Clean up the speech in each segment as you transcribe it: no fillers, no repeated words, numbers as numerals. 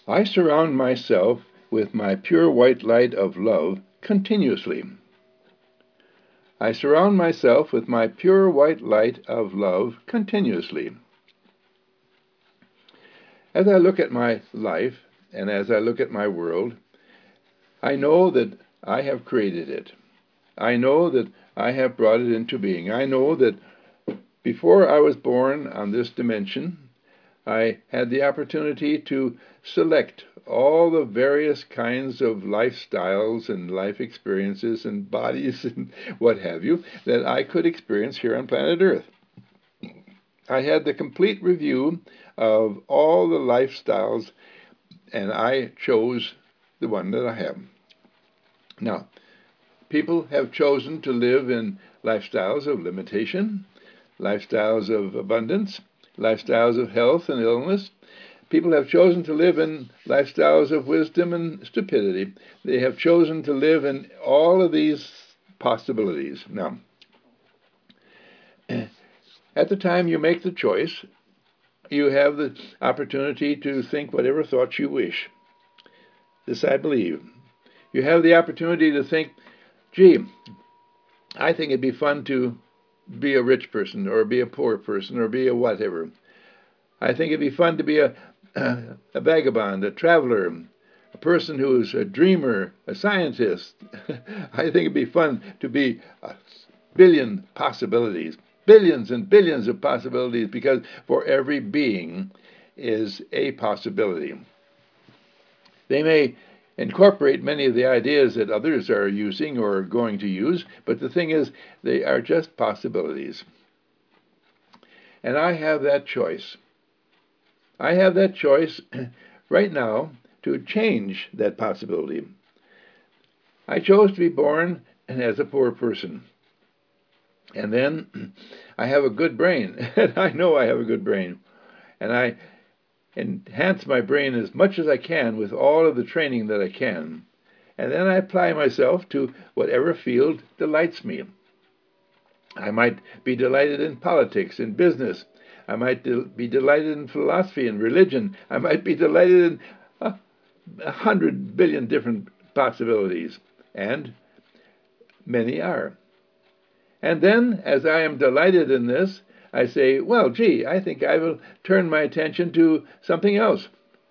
I surround myself with my pure white light of love continuously. I surround myself with my pure white light of love continuously. As I look at my life and as I look at my world, I know that I have created it. I know that I have brought it into being. I know that before I was born on this dimension, I had the opportunity to select all the various kinds of lifestyles and life experiences and bodies and what have you that I could experience here on planet Earth. I had the complete review of all the lifestyles, and I chose the one that I have. Now, people have chosen to live in lifestyles of limitation, lifestyles of abundance, lifestyles of health and illness. People have chosen to live in lifestyles of wisdom and stupidity. They have chosen to live in all of these possibilities. Now, at the time you make the choice, you have the opportunity to think whatever thoughts you wish. This I believe. You have the opportunity to think, gee, I think it'd be fun to be a rich person or be a poor person or be a whatever. I think it'd be fun to be a vagabond, a traveler, a person who's a dreamer, a scientist. I think it'd be fun to be a billion possibilities, billions and billions of possibilities, because for every being is a possibility. They may incorporate many of the ideas that others are using or are going to use, but the thing is, they are just possibilities. And I have that choice. I have that choice right now to change that possibility. I chose to be born as a poor person. And then I have a good brain. And I know I have a good brain. And I enhance my brain as much as I can with all of the training that I can. And then I apply myself to whatever field delights me. I might be delighted in politics, in business. I might be delighted in philosophy and religion. I might be delighted in 100 billion different possibilities. And many are. And then, as I am delighted in this, I say, well, gee, I think I will turn my attention to something else.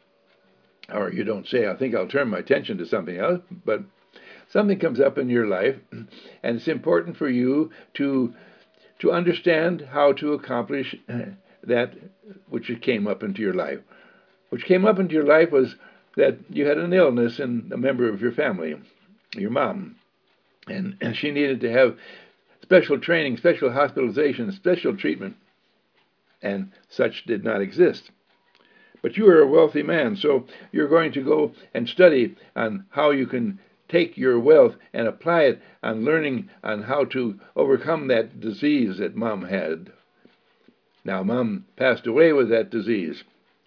Or you don't say, I think I'll turn my attention to something else, but something comes up in your life, and it's important for you to understand how to accomplish that which came up into your life. Which came up into your life was that you had an illness in a member of your family, your mom, and she needed to have special training, special hospitalization, special treatment, and such did not exist. But you are a wealthy man, so you're going to go and study on how you can take your wealth and apply it on learning on how to overcome that disease that Mom had. Now, Mom passed away with that disease.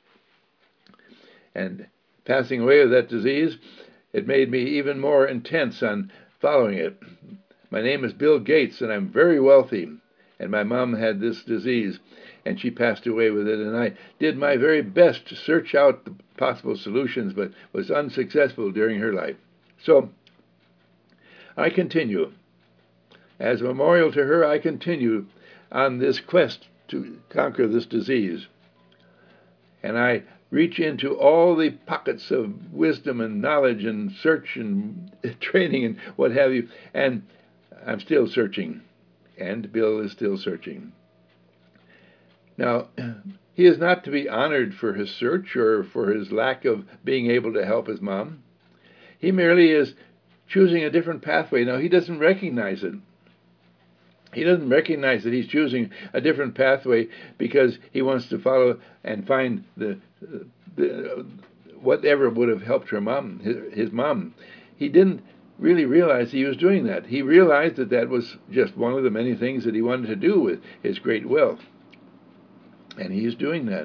And passing away with that disease, it made me even more intense on following it. My name is Bill Gates, and I'm very wealthy. And my mom had this disease, and she passed away with it. And I did my very best to search out the possible solutions, but was unsuccessful during her life. So I continue. As a memorial to her, I continue on this quest to conquer this disease. And I reach into all the pockets of wisdom and knowledge and search and training and what have you, and I'm still searching, and Bill is still searching. Now, he is not to be honored for his search or for his lack of being able to help his mom. He merely is choosing a different pathway. Now, he doesn't recognize it. He doesn't recognize that he's choosing a different pathway because he wants to follow and find the whatever would have helped her mom, his mom. He didn't really realize he was doing that. He realized that that was just one of the many things that he wanted to do with his great wealth. And he's doing that.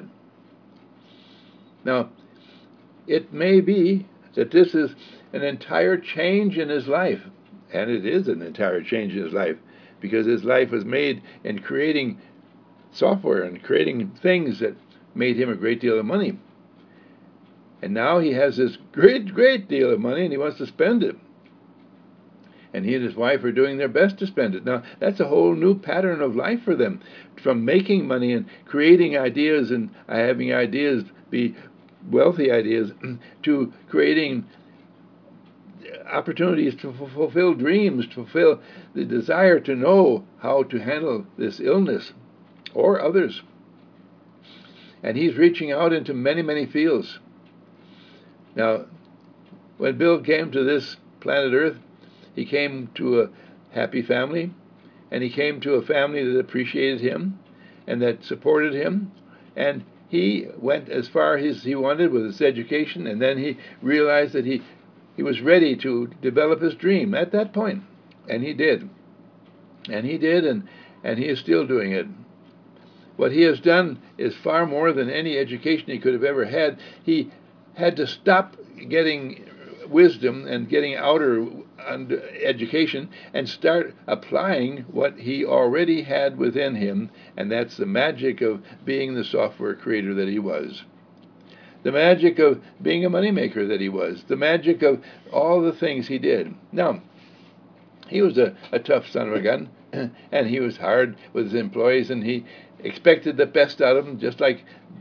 Now, it may be that this is an entire change in his life. And it is an entire change in his life because his life was made in creating software and creating things that made him a great deal of money. And now he has this great deal of money, and he wants to spend it. And he and his wife are doing their best to spend it. Now, that's a whole new pattern of life for them, from making money and creating ideas and having ideas be wealthy ideas to creating opportunities to fulfill dreams, to fulfill the desire to know how to handle this illness or others. And he's reaching out into many fields. Now, when Bill came to this planet Earth, he came to a happy family, and he came to a family that appreciated him and that supported him, and he went as far as he wanted with his education, and then he realized that he was ready to develop his dream at that point, and he did. And he did, and he is still doing it. What he has done is far more than any education he could have ever had. He had to stop getting wisdom and getting outer education and start applying what he already had within him, and that's the magic of being the software creator that he was. The magic of being a moneymaker that he was. The magic of all the things he did. Now, he was a tough son of a gun, and he was hard with his employees, and he expected the best out of them, just like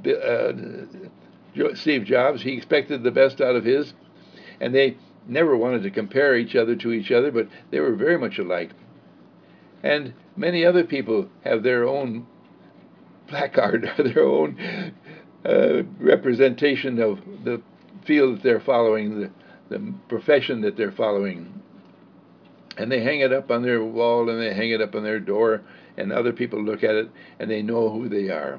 Steve Jobs. He expected the best out of his, and they never wanted to compare each other to each other, but they were very much alike. And many other people have their own placard, their own representation of the field that they're following, the profession that they're following. And they hang it up on their wall, and they hang it up on their door, and other people look at it, and they know who they are.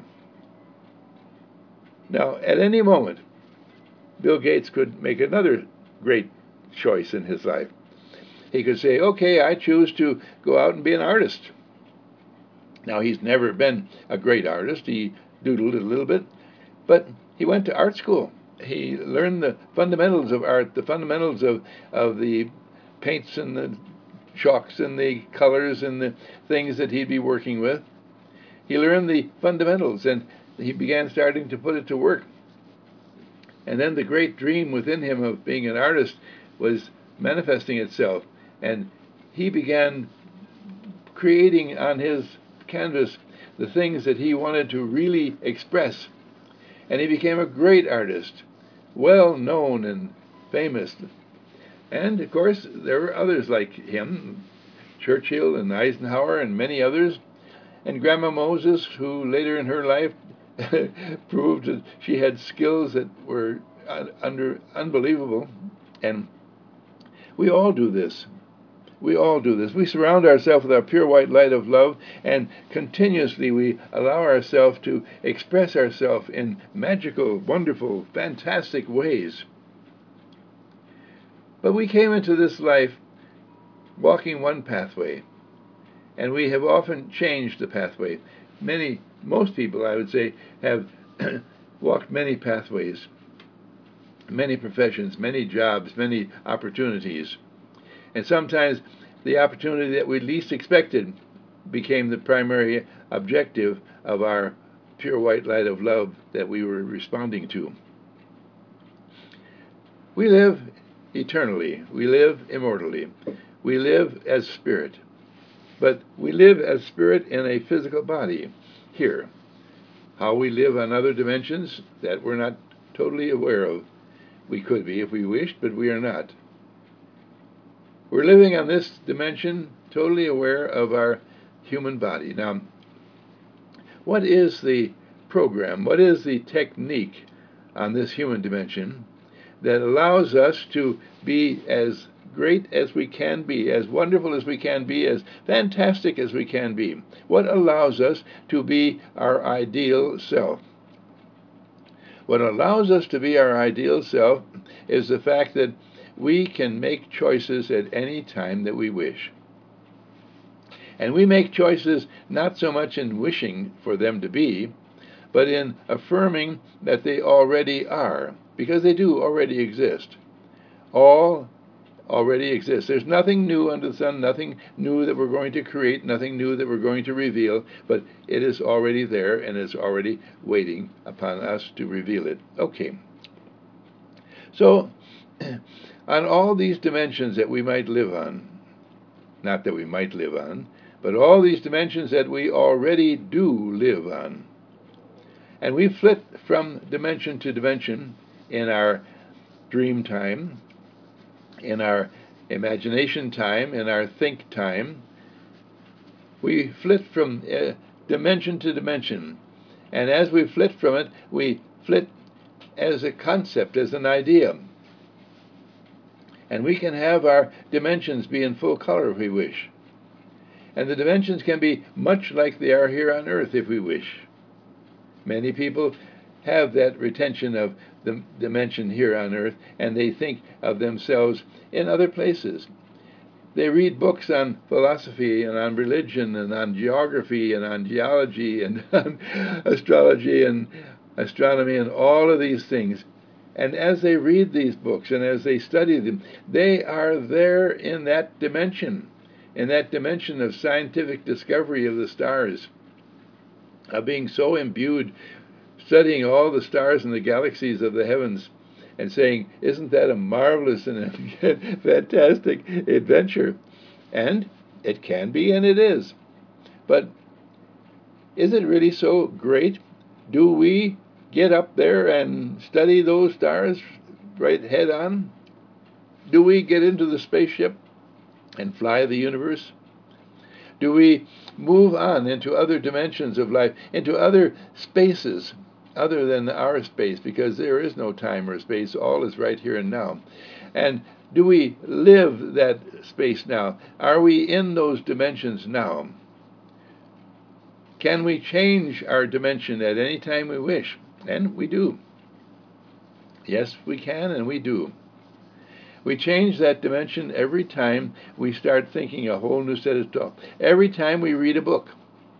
Now, at any moment, Bill Gates could make another great choice in his life. He could say, okay, I choose to go out and be an artist. Now, he's never been a great artist. He doodled a little bit, but he went to art school. He learned the fundamentals of art, the fundamentals of the paints and the chalks and the colors and the things that he'd be working with. He learned the fundamentals, and he began starting to put it to work. And then the great dream within him of being an artist was manifesting itself, and he began creating on his canvas the things that he wanted to really express. And he became a great artist, well known and famous. And, of course, there were others like him, Churchill and Eisenhower and many others, and Grandma Moses, who later in her life proved that she had skills that were unbelievable. And we all do this. We all do this. We surround ourselves with our pure white light of love, and continuously we allow ourselves to express ourselves in magical, wonderful, fantastic ways. But we came into this life walking one pathway, and we have often changed the pathway. Most people, I would say, have walked many pathways, many professions, many jobs, many opportunities. And sometimes the opportunity that we least expected became the primary objective of our pure white light of love that we were responding to. We live eternally. We live immortally. We live as spirit. But we live as spirit in a physical body here. How we live on other dimensions, that we're not totally aware of. We could be if we wished, but we are not. We're living on this dimension totally aware of our human body. Now, what is the program? What is the technique on this human dimension that allows us to be as great as we can be, as wonderful as we can be, as fantastic as we can be? What allows us to be our ideal self? What allows us to be our ideal self is the fact that we can make choices at any time that we wish. And we make choices not so much in wishing for them to be, but in affirming that they already are, because they do already exist. All already exist. There's nothing new under the sun, nothing new that we're going to create, nothing new that we're going to reveal, but it is already there and is already waiting upon us to reveal it. Okay. So, on all these dimensions that we might live on, not that we might live on, but all these dimensions that we already do live on, and we flit from dimension to dimension in our dream time, in our imagination time, in our think time. We flit from dimension to dimension. And as we flit from it, we flit as a concept, as an idea. And we can have our dimensions be in full color if we wish. And the dimensions can be much like they are here on earth if we wish. Many people have that retention of the dimension here on earth, and they think of themselves in other places. They read books on philosophy and on religion and on geography and on geology and on astrology and astronomy and all of these things. And as they read these books and as they study them, they are there in that dimension of scientific discovery of the stars, of being so imbued, studying all the stars and the galaxies of the heavens, and saying, isn't that a marvelous and a fantastic adventure? And it can be, and it is. But is it really so great? Do we get up there and study those stars right head on? Do we get into the spaceship and fly the universe? Do we move on into other dimensions of life, into other spaces other than our space, because there is no time or space, all is right here and now? And do we live that space now? Are we in those dimensions now? Can we change our dimension at any time we wish? And we do. Yes, we can, and we do. We change that dimension every time we start thinking a whole new set of stuff. Every time we read a book.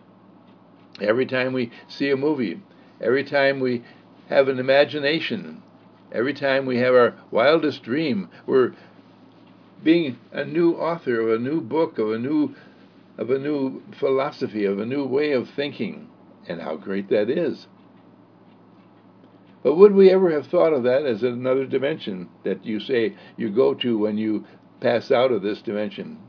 Every time we see a movie. Every time we have an imagination. Every time we have our wildest dream. We're being a new author of a new book, of a new philosophy, of a new way of thinking. And how great that is. But would we ever have thought of that as another dimension that you say you go to when you pass out of this dimension?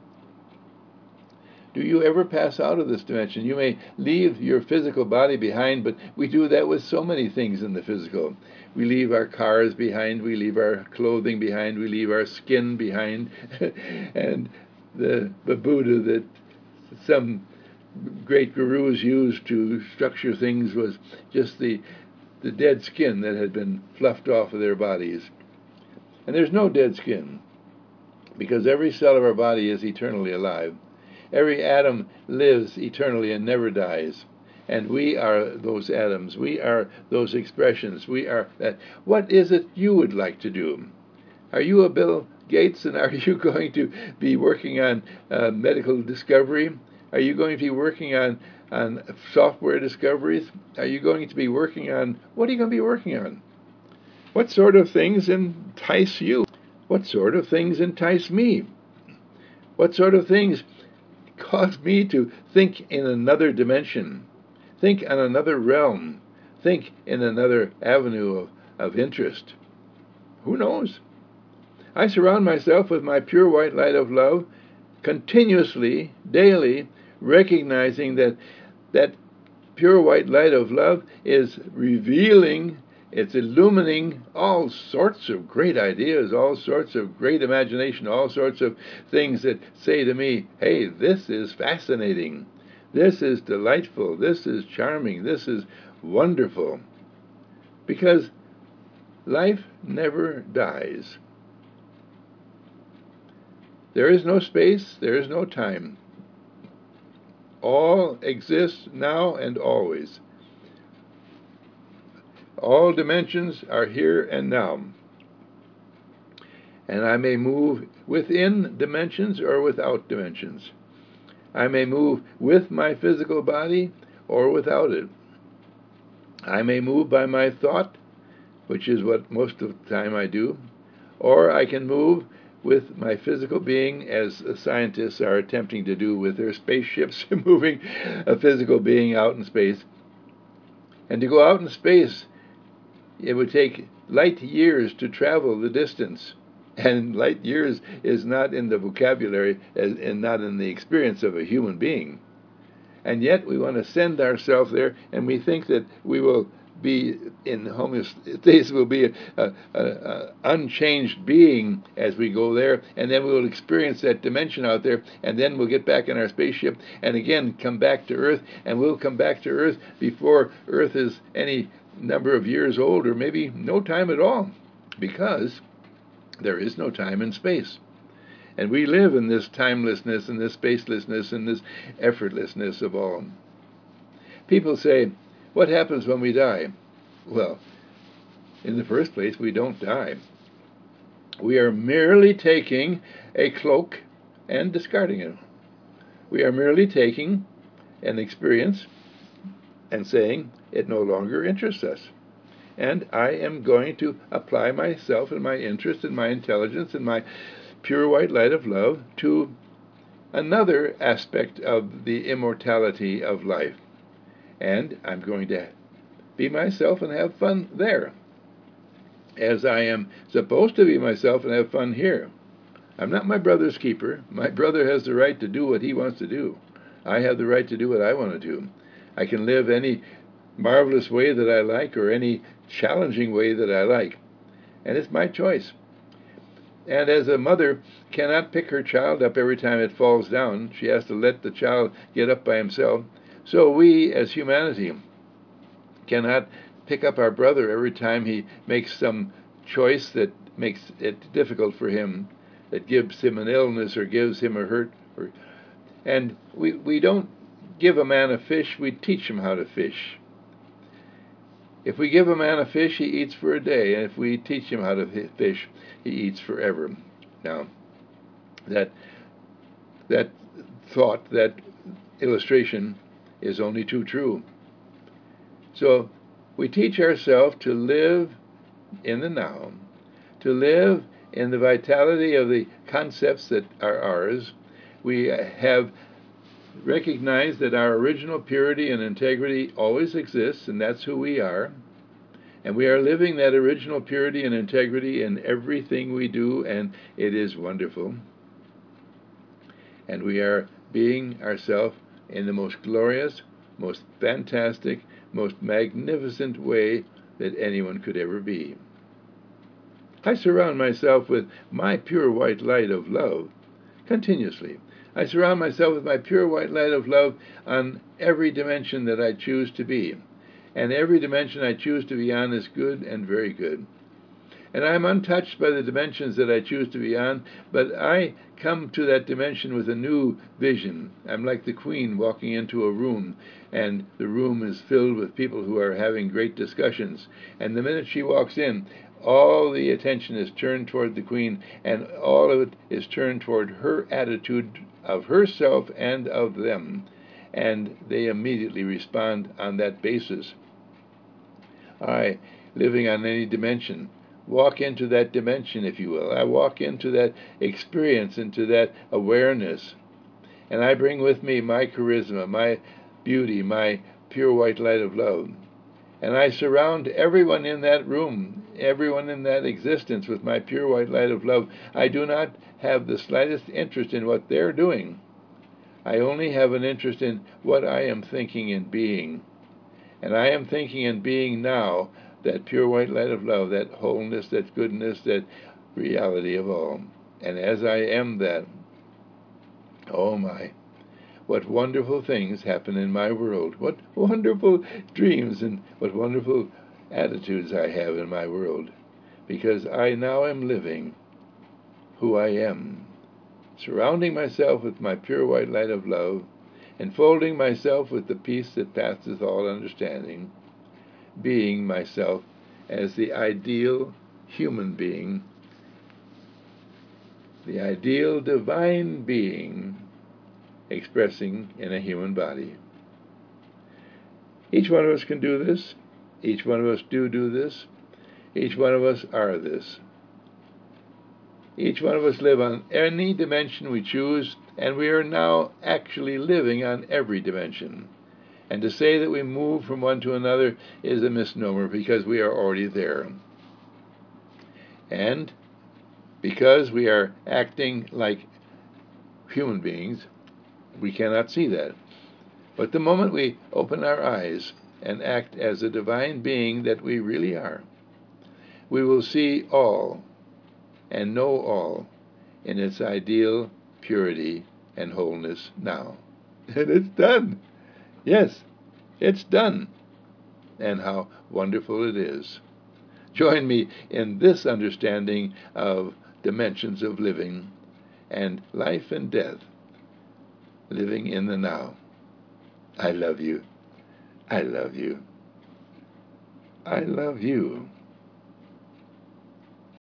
Do you ever pass out of this dimension? You may leave your physical body behind, but we do that with so many things in the physical. We leave our cars behind, we leave our clothing behind, we leave our skin behind. And the Buddha that some great gurus used to structure things was just the dead skin that had been fluffed off of their bodies. And there's no dead skin, because every cell of our body is eternally alive. Every atom lives eternally and never dies. And we are those atoms. We are those expressions. We are that. What is it you would like to do? Are you a Bill Gates, and are you going to be working on medical discovery? Are you going to be working on software discoveries? Are you going to be working on, what are you going to be working on? What sort of things entice you? What sort of things entice me? What sort of things cause me to think in another dimension? Think on another realm? Think in another avenue of interest? Who knows? I surround myself with my pure white light of love continuously, daily, recognizing that pure white light of love is revealing, it's illumining all sorts of great ideas, all sorts of great imagination, all sorts of things that say to me, hey, this is fascinating, this is delightful, this is charming, this is wonderful. Because life never dies. There is no space, there is no time. All exists now and always. All dimensions are here and now. And I may move within dimensions or without dimensions. I may move with my physical body or without it. I may move by my thought, which is what most of the time I do, or I can move with my physical being, as scientists are attempting to do with their spaceships, moving a physical being out in space. And to go out in space, it would take light years to travel the distance. And light years is not in the vocabulary and not in the experience of a human being. And yet we want to send ourselves there, and we think that we will be in homeostasis, will be a unchanged being as we go there, and then we will experience that dimension out there, and then we'll get back in our spaceship and again come back to Earth, and we'll come back to Earth before Earth is any number of years old, or maybe no time at all, because there is no time and space. And we live in this timelessness and this spacelessness and this effortlessness of all. People say, what happens when we die? Well, in the first place, we don't die. We are merely taking a cloak and discarding it. We are merely taking an experience and saying it no longer interests us. And I am going to apply myself and my interest and my intelligence and my pure white light of love to another aspect of the immortality of life. And I'm going to be myself and have fun there, as I am supposed to be myself and have fun here. I'm not my brother's keeper. My brother has the right to do what he wants to do. I have the right to do what I want to do. I can live any marvelous way that I like or any challenging way that I like. And it's my choice. And as a mother cannot pick her child up every time it falls down, she has to let the child get up by himself. So we, as humanity, cannot pick up our brother every time he makes some choice that makes it difficult for him, that gives him an illness or gives him a hurt. And we don't give a man a fish, we teach him how to fish. If we give a man a fish, he eats for a day, and if we teach him how to fish, he eats forever. Now, that thought, that illustration is only too true. So we teach ourselves to live in the now, to live in the vitality of the concepts that are ours. We have recognized that our original purity and integrity always exists, and that's who we are. And we are living that original purity and integrity in everything we do, and it is wonderful. And we are being ourselves in the most glorious, most fantastic, most magnificent way that anyone could ever be. I surround myself with my pure white light of love continuously. I surround myself with my pure white light of love on every dimension that I choose to be. And every dimension I choose to be on is good and very good. And I'm untouched by the dimensions that I choose to be on, but I come to that dimension with a new vision. I'm like the queen walking into a room, and the room is filled with people who are having great discussions. And the minute she walks in, all the attention is turned toward the queen, and all of it is turned toward her attitude of herself and of them. And they immediately respond on that basis. I, living on any dimension, walk into that dimension, if you will. I walk into that experience, into that awareness. And I bring with me my charisma, my beauty, my pure white light of love. And I surround everyone in that room, everyone in that existence with my pure white light of love. I do not have the slightest interest in what they're doing. I only have an interest in what I am thinking and being. And I am thinking and being now that pure white light of love, that wholeness, that goodness, that reality of all. And as I am that, oh my, what wonderful things happen in my world. What wonderful dreams and what wonderful attitudes I have in my world. Because I now am living who I am, surrounding myself with my pure white light of love, enfolding myself with the peace that passeth all understanding, being myself as the ideal human being, the ideal divine being expressing in a human body. Each one of us can do this. Each one of us do this. Each one of us are this. Each one of us live on any dimension we choose, and we are now actually living on every dimension. And to say that we move from one to another is a misnomer, because we are already there. And because we are acting like human beings, we cannot see that. But the moment we open our eyes and act as a divine being that we really are, we will see all and know all in its ideal purity and wholeness now. And it's done. Yes, it's done. And how wonderful it is. Join me in this understanding of dimensions of living and life and death, living in the now. I love you. I love you. I love you.